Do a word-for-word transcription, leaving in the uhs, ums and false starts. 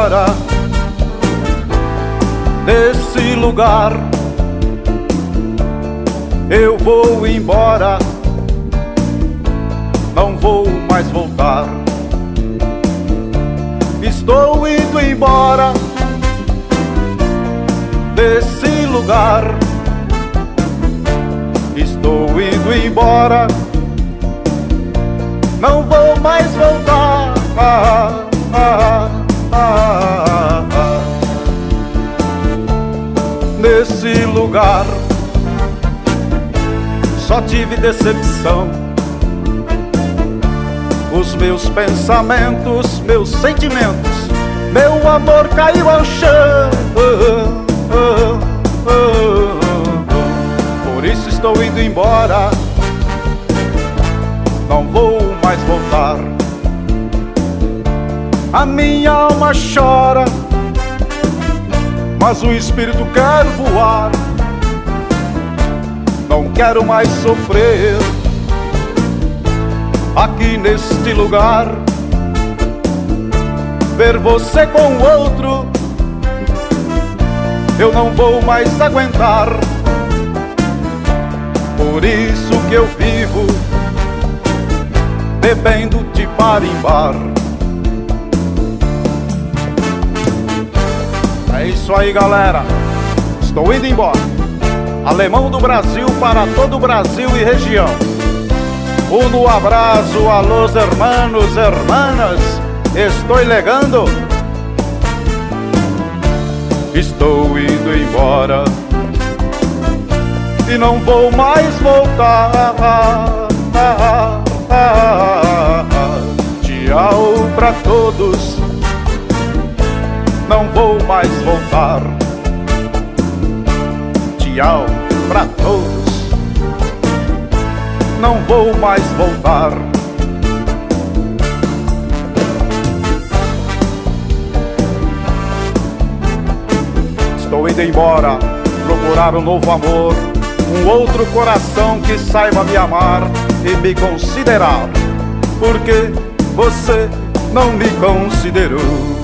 embora desse lugar. Eu vou embora, não vou mais voltar. Estou indo embora desse lugar. Estou indo embora, não vou mais voltar. Ah, ah, ah, ah. Nesse lugar só tive decepção. Os meus pensamentos, meus sentimentos, meu amor caiu ao chão. Por isso estou indo embora, não vou mais voltar. A minha alma chora, mas o espírito quer voar. Não quero mais sofrer aqui neste lugar. Ver você com outro, eu não vou mais aguentar. Por isso que eu vivo bebendo de bar em bar. É isso aí, galera, estou indo embora. Alemão do Brasil para todo o Brasil e região. Uno abraço a los hermanos, hermanas. Estou legando. Estou indo embora e não vou mais voltar. Tchau pra todos, não vou mais voltar. Tchau pra todos, não vou mais voltar. Estou indo embora, procurar um novo amor, um outro coração que saiba me amar e me considerar, porque você não me considerou.